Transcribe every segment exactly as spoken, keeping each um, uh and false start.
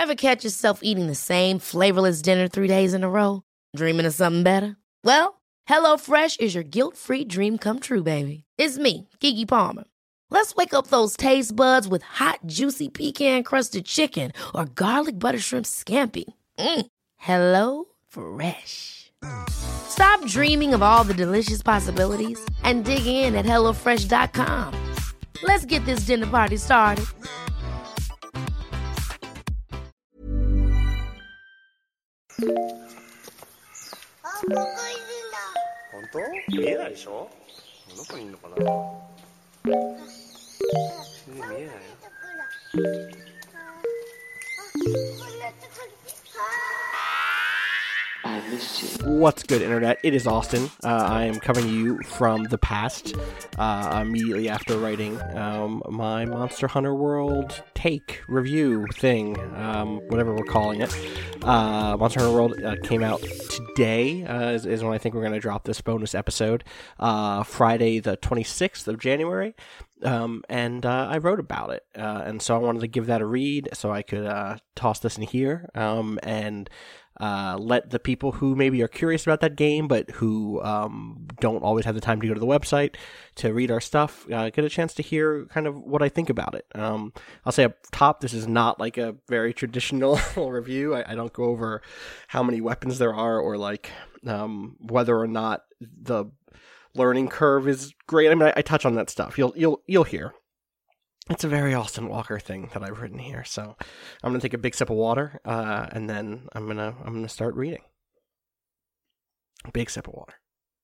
Ever catch yourself eating the same flavorless dinner three days in a row? Dreaming of something better? Well, HelloFresh is your guilt-free dream come true, baby. It's me, Keke Palmer. Let's wake up those taste buds with hot, juicy pecan-crusted chicken or garlic butter shrimp scampi. Mm. Hello Fresh. Stop dreaming of all the delicious possibilities and dig in at hello fresh dot com. Let's get this dinner party started. 本当？見えないでしょ？どこにいるのかな？全然見えないよ。 What's good, Internet? It is Austin. Uh, I am coming to you from the past, uh, immediately after writing um, my Monster Hunter World take review thing, um, whatever we're calling it. Uh, Monster Hunter World uh, came out today, uh, is, is when I think we're going to drop this bonus episode, uh, Friday the twenty-sixth of January. Um, and uh, I wrote about it, uh, and so I wanted to give that a read so I could uh, toss this in here um, and uh, let the people who maybe are curious about that game but who um, don't always have the time to go to the website to read our stuff uh, get a chance to hear kind of what I think about it. Um, I'll say up top, this is not like a very traditional review. I, I don't go over how many weapons there are or like um, whether or not the learning curve is great. I mean, I, I touch on that stuff. You'll you'll you'll hear. It's a very Austin Walker thing that I've written here. So I'm gonna take a big sip of water, uh, and then I'm gonna I'm gonna start reading. Big sip of water.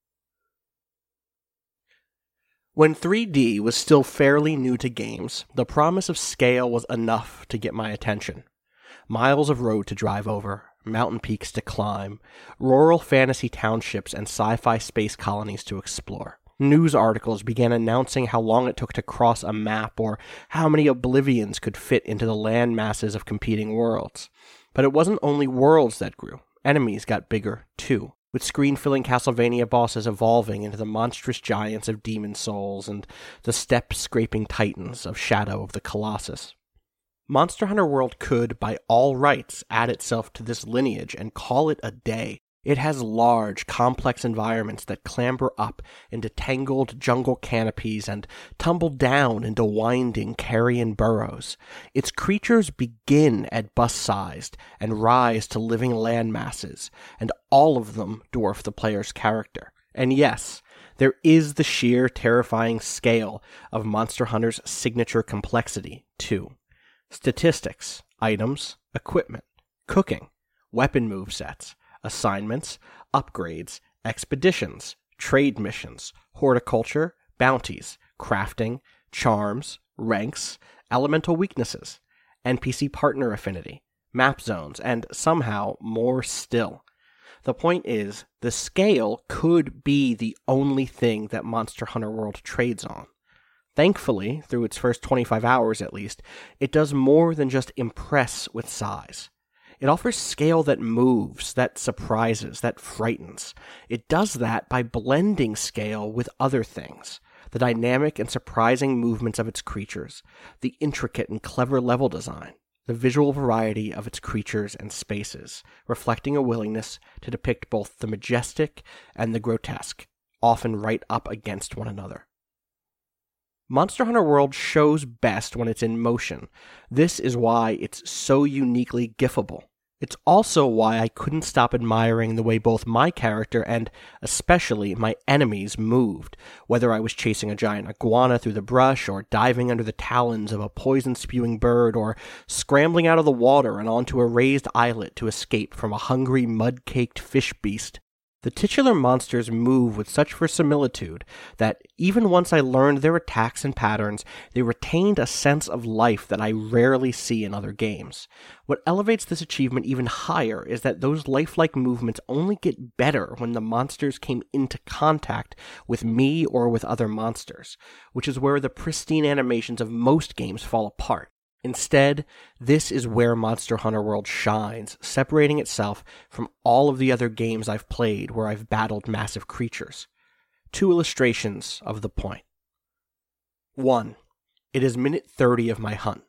When three D was still fairly new to games, the promise of scale was enough to get my attention. Miles of road to drive over, mountain peaks to climb, rural fantasy townships and sci-fi space colonies to explore. News articles began announcing how long it took to cross a map or how many oblivions could fit into the land masses of competing worlds. But it wasn't only worlds that grew. Enemies got bigger, too, with screen-filling Castlevania bosses evolving into the monstrous giants of Demon Souls and the step-scraping titans of Shadow of the Colossus. Monster Hunter World could, by all rights, add itself to this lineage and call it a day. It has large, complex environments that clamber up into tangled jungle canopies and tumble down into winding carrion burrows. Its creatures begin at bus-sized and rise to living land masses, and all of them dwarf the player's character. And yes, there is the sheer terrifying scale of Monster Hunter's signature complexity, too. Statistics, items, equipment, cooking, weapon movesets, assignments, upgrades, expeditions, trade missions, horticulture, bounties, crafting, charms, ranks, elemental weaknesses, N P C partner affinity, map zones, and somehow more still. The point is, the scale could be the only thing that Monster Hunter World trades on. Thankfully, through its first twenty-five hours at least, it does more than just impress with size. It offers scale that moves, that surprises, that frightens. It does that by blending scale with other things. The dynamic and surprising movements of its creatures, the intricate and clever level design, the visual variety of its creatures and spaces, reflecting a willingness to depict both the majestic and the grotesque, often right up against one another. Monster Hunter World shows best when it's in motion. This is why it's so uniquely gifable. It's also why I couldn't stop admiring the way both my character and, especially, my enemies moved, whether I was chasing a giant iguana through the brush, or diving under the talons of a poison-spewing bird, or scrambling out of the water and onto a raised islet to escape from a hungry, mud-caked fish beast. The titular monsters move with such verisimilitude that, even once I learned their attacks and patterns, they retained a sense of life that I rarely see in other games. What elevates this achievement even higher is that those lifelike movements only get better when the monsters came into contact with me or with other monsters, which is where the pristine animations of most games fall apart. Instead, this is where Monster Hunter World shines, separating itself from all of the other games I've played where I've battled massive creatures. Two illustrations of the point. One, it is minute thirty of my hunt.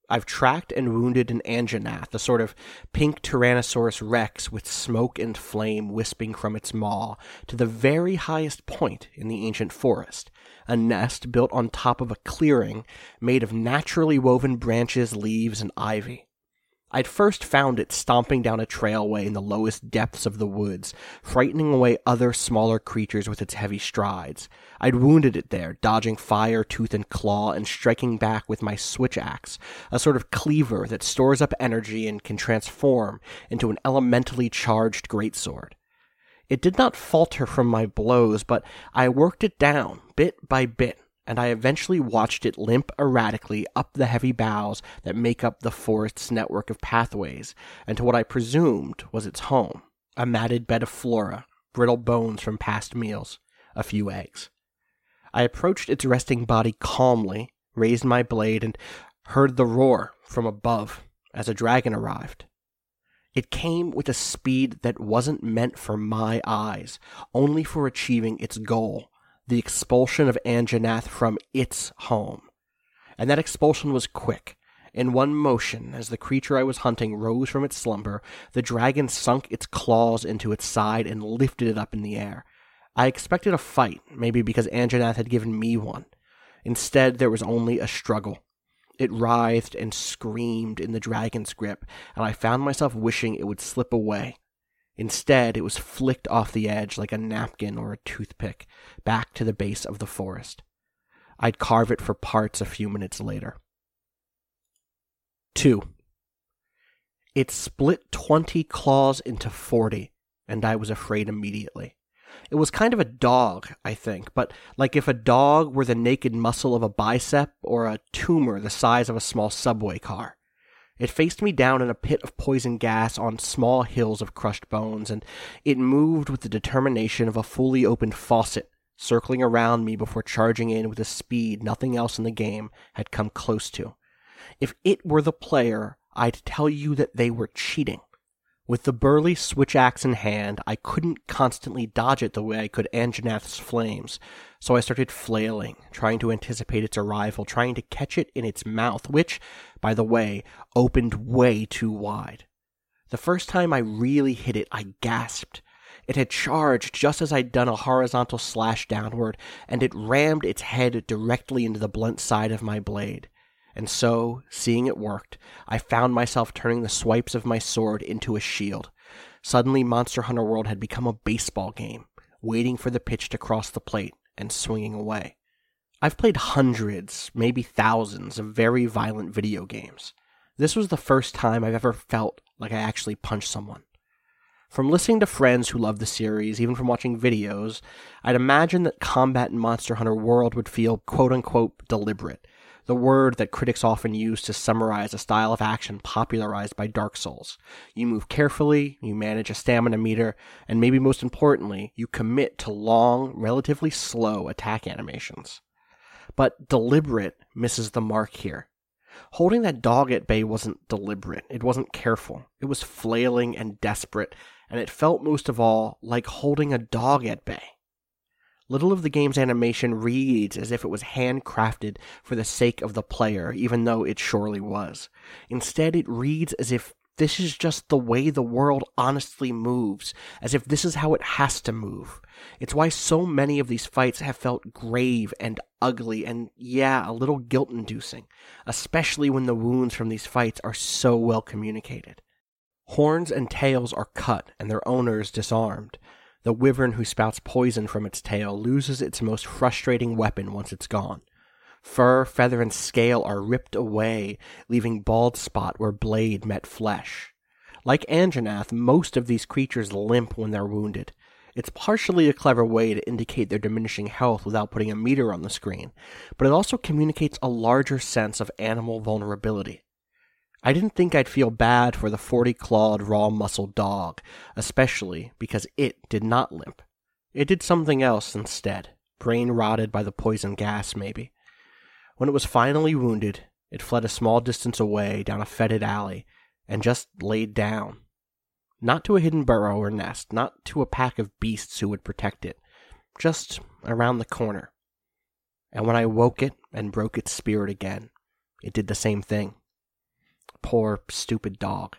I've tracked and wounded an Anjanath, a sort of pink Tyrannosaurus rex with smoke and flame wisping from its maw, to the very highest point in the ancient forest, a nest built on top of a clearing made of naturally woven branches, leaves, and ivy. I'd first found it stomping down a trailway in the lowest depths of the woods, frightening away other smaller creatures with its heavy strides. I'd wounded it there, dodging fire, tooth, and claw, and striking back with my switch axe, a sort of cleaver that stores up energy and can transform into an elementally charged greatsword. It did not falter from my blows, but I worked it down, bit by bit, and I eventually watched it limp erratically up the heavy boughs that make up the forest's network of pathways, and to what I presumed was its home, a matted bed of flora, brittle bones from past meals, a few eggs. I approached its resting body calmly, raised my blade, and heard the roar from above as a dragon arrived. It came with a speed that wasn't meant for my eyes, only for achieving its goal, the expulsion of Anjanath from its home. And that expulsion was quick. In one motion, as the creature I was hunting rose from its slumber, the dragon sunk its claws into its side and lifted it up in the air. I expected a fight, maybe because Anjanath had given me one. Instead, there was only a struggle. It writhed and screamed in the dragon's grip, and I found myself wishing it would slip away. Instead, it was flicked off the edge like a napkin or a toothpick, back to the base of the forest. I'd carve it for parts a few minutes later. Two. It split twenty claws into forty, and I was afraid immediately. It was kind of a dog, I think, but like if a dog were the naked muscle of a bicep or a tumor the size of a small subway car. It faced me down in a pit of poison gas on small hills of crushed bones, and it moved with the determination of a fully opened faucet, circling around me before charging in with a speed nothing else in the game had come close to. If it were the player, I'd tell you that they were cheating. With the burly switch axe in hand, I couldn't constantly dodge it the way I could Anjanath's flames, so I started flailing, trying to anticipate its arrival, trying to catch it in its mouth, which, by the way, opened way too wide. The first time I really hit it, I gasped. It had charged just as I'd done a horizontal slash downward, and it rammed its head directly into the blunt side of my blade. And so, seeing it worked, I found myself turning the swipes of my sword into a shield. Suddenly, Monster Hunter World had become a baseball game, waiting for the pitch to cross the plate and swinging away. I've played hundreds, maybe thousands, of very violent video games. This was the first time I've ever felt like I actually punched someone. From listening to friends who love the series, even from watching videos, I'd imagine that combat in Monster Hunter World would feel quote-unquote deliberate, the word that critics often use to summarize a style of action popularized by Dark Souls. You move carefully, you manage a stamina meter, and maybe most importantly, you commit to long, relatively slow attack animations. But deliberate misses the mark here. Holding that dog at bay wasn't deliberate, it wasn't careful, it was flailing and desperate, and it felt most of all like holding a dog at bay. Little of the game's animation reads as if it was handcrafted for the sake of the player, even though it surely was. Instead, it reads as if this is just the way the world honestly moves, as if this is how it has to move. It's why so many of these fights have felt grave and ugly and, yeah, a little guilt-inducing, especially when the wounds from these fights are so well communicated. Horns and tails are cut and their owners disarmed. The wyvern who spouts poison from its tail loses its most frustrating weapon once it's gone. Fur, feather, and scale are ripped away, leaving bald spot where blade met flesh. Like Anjanath, most of these creatures limp when they're wounded. It's partially a clever way to indicate their diminishing health without putting a meter on the screen, but it also communicates a larger sense of animal vulnerability. I didn't think I'd feel bad for the forty-clawed, raw-muscled dog, especially because it did not limp. It did something else instead, brain-rotted by the poison gas, maybe. When it was finally wounded, it fled a small distance away down a fetid alley, and just laid down. Not to a hidden burrow or nest, not to a pack of beasts who would protect it, just around the corner. And when I woke it and broke its spirit again, it did the same thing. poor, stupid dog.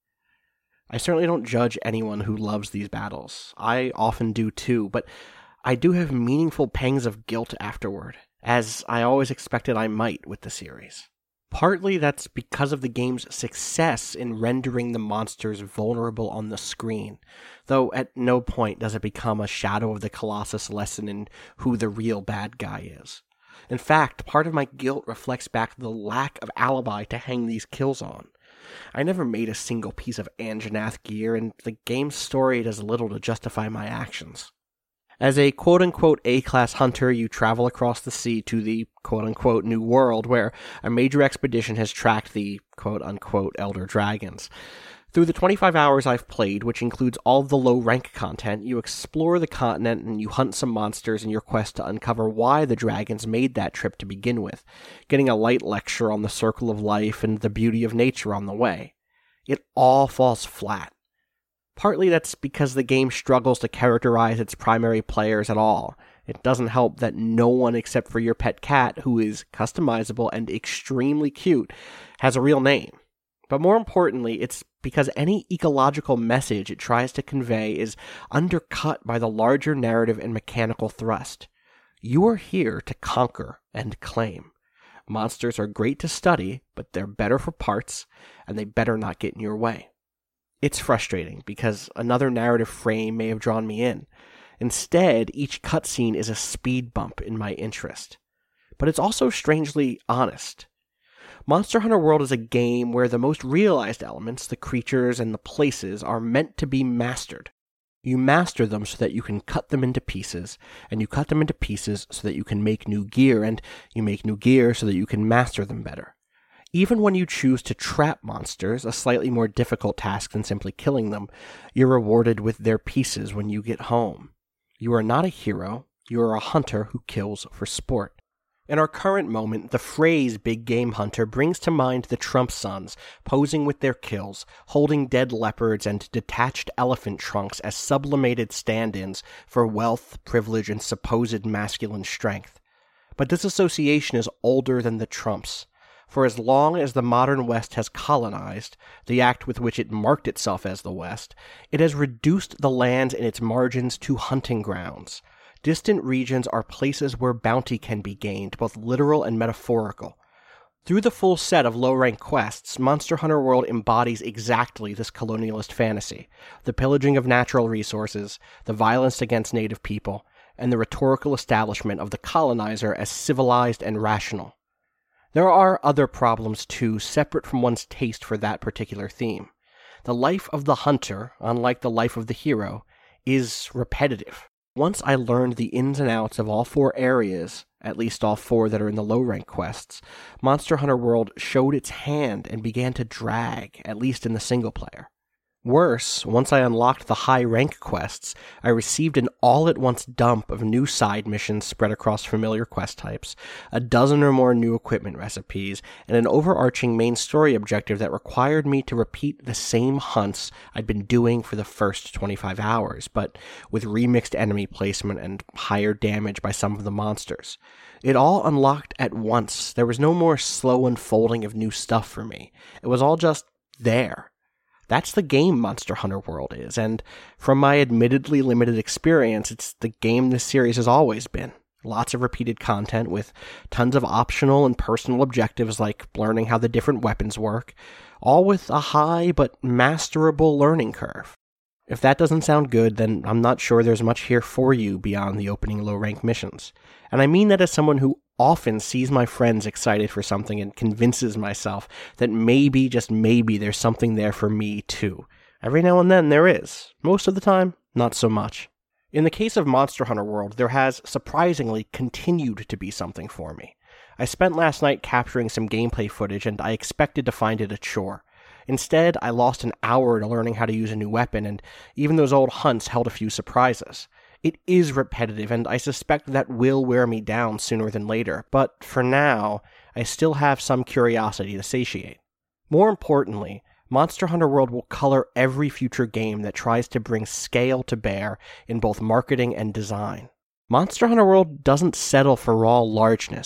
I certainly don't judge anyone who loves these battles. I often do too, but I do have meaningful pangs of guilt afterward, as I always expected I might with the series. Partly that's because of the game's success in rendering the monsters vulnerable on the screen, though at no point does it become a Shadow of the Colossus lesson in who the real bad guy is. In fact, part of my guilt reflects back to the lack of alibi to hang these kills on. I never made a single piece of Anjanath gear, and the game's story does little to justify my actions. As a quote-unquote A-class hunter, you travel across the sea to the quote-unquote New World, where a major expedition has tracked the quote-unquote Elder Dragons. Through the twenty-five hours I've played, which includes all of the low-rank content, you explore the continent and you hunt some monsters in your quest to uncover why the dragons made that trip to begin with, getting a light lecture on the circle of life and the beauty of nature on the way. It all falls flat. Partly that's because the game struggles to characterize its primary players at all. It doesn't help that no one except for your pet cat, who is customizable and extremely cute, has a real name. But more importantly, it's because any ecological message it tries to convey is undercut by the larger narrative and mechanical thrust. You are here to conquer and claim. Monsters are great to study, but they're better for parts, and they better not get in your way. It's frustrating, because another narrative frame may have drawn me in. Instead, each cutscene is a speed bump in my interest. But it's also strangely honest. Monster Hunter World is a game where the most realized elements, the creatures and the places, are meant to be mastered. You master them so that you can cut them into pieces, and you cut them into pieces so that you can make new gear, and you make new gear so that you can master them better. Even when you choose to trap monsters, a slightly more difficult task than simply killing them, you're rewarded with their pieces when you get home. You are not a hero, you are a hunter who kills for sport. In our current moment, the phrase big game hunter brings to mind the Trump sons, posing with their kills, holding dead leopards and detached elephant trunks as sublimated stand-ins for wealth, privilege, and supposed masculine strength. But this association is older than the Trumps. For as long as the modern West has colonized, the act with which it marked itself as the West, it has reduced the lands in its margins to hunting grounds. Distant regions are places where bounty can be gained, both literal and metaphorical. Through the full set of low-rank quests, Monster Hunter World embodies exactly this colonialist fantasy: the pillaging of natural resources, the violence against native people, and the rhetorical establishment of the colonizer as civilized and rational. There are other problems, too, separate from one's taste for that particular theme. The life of the hunter, unlike the life of the hero, is repetitive. Once I learned the ins and outs of all four areas, at least all four that are in the low-rank quests, Monster Hunter World showed its hand and began to drag, at least in the single-player. Worse, once I unlocked the high-rank quests, I received an all-at-once dump of new side missions spread across familiar quest types, a dozen or more new equipment recipes, and an overarching main story objective that required me to repeat the same hunts I'd been doing for the first twenty-five hours, but with remixed enemy placement and higher damage by some of the monsters. It all unlocked at once. There was no more slow unfolding of new stuff for me. It was all just there. That's the game Monster Hunter World is, and from my admittedly limited experience, it's the game this series has always been. Lots of repeated content with tons of optional and personal objectives like learning how the different weapons work, all with a high but masterable learning curve. If that doesn't sound good, then I'm not sure there's much here for you beyond the opening low-rank missions. And I mean that as someone who often sees my friends excited for something and convinces myself that maybe, just maybe, there's something there for me too. Every now and then there is. Most of the time, not so much. In the case of Monster Hunter World, there has surprisingly continued to be something for me. I spent last night capturing some gameplay footage and I expected to find it a chore. Instead, I lost an hour to learning how to use a new weapon, and even those old hunts held a few surprises. It is repetitive, and I suspect that will wear me down sooner than later, but for now, I still have some curiosity to satiate. More importantly, Monster Hunter World will color every future game that tries to bring scale to bear in both marketing and design. Monster Hunter World doesn't settle for raw largeness.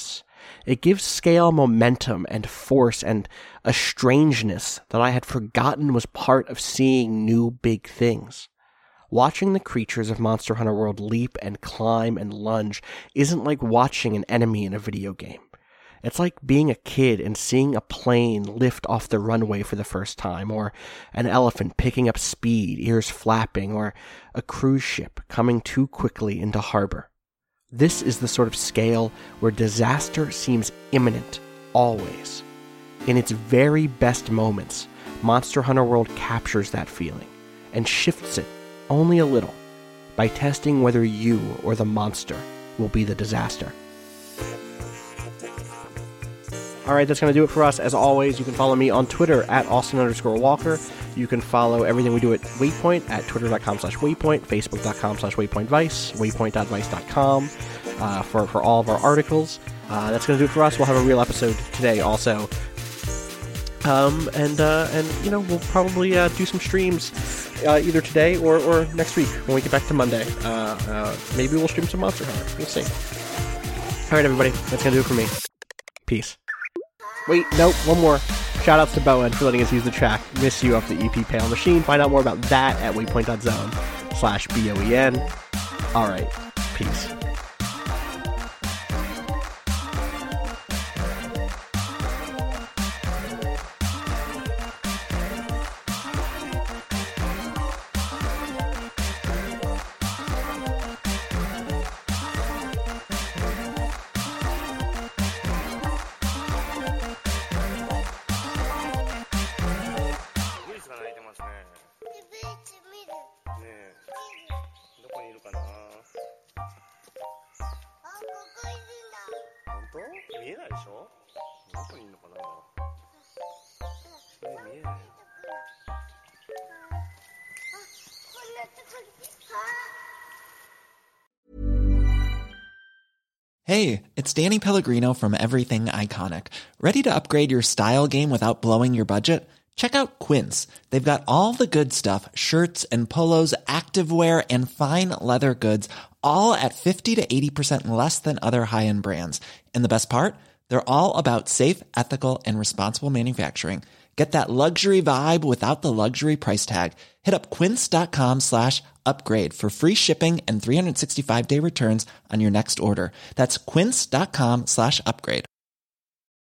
It gives scale momentum and force and a strangeness that I had forgotten was part of seeing new big things. Watching the creatures of Monster Hunter World leap and climb and lunge isn't like watching an enemy in a video game. It's like being a kid and seeing a plane lift off the runway for the first time, or an elephant picking up speed, ears flapping, or a cruise ship coming too quickly into harbor. This is the sort of scale where disaster seems imminent, always. In its very best moments, Monster Hunter World captures that feeling, and shifts it only a little, by testing whether you or the monster will be the disaster. Alright, that's going to do it for us. As always, you can follow me on Twitter at Austin underscore Walker. You can follow everything we do at Waypoint at twitter.com slash Waypoint, facebook.com slash WaypointVice, waypoint dot vice dot com uh, for, for all of our articles. Uh, that's going to do it for us. We'll have a real episode today also. Um, and, uh, and you know, we'll probably uh, do some streams uh, either today or, or next week when we get back to Monday. Uh, uh, maybe we'll stream some Monster Hunter. We'll see. Alright, everybody. That's going to do it for me. Peace. Wait, nope, one more. Shoutouts to Bowen for letting us use the track Miss You off the E P Pale Machine. Find out more about that at waypoint.zone slash B O E N. Alright, peace. Hey, it's Danny Pellegrino from Everything Iconic. Ready to upgrade your style game without blowing your budget? Check out Quince. They've got all the good stuff, shirts and polos, activewear, and fine leather goods, all at fifty to eighty percent less than other high-end brands. And the best part? They're all about safe, ethical, and responsible manufacturing. Get that luxury vibe without the luxury price tag. Hit up quince.com slash upgrade for free shipping and three sixty-five day returns on your next order. That's quince.com slash upgrade.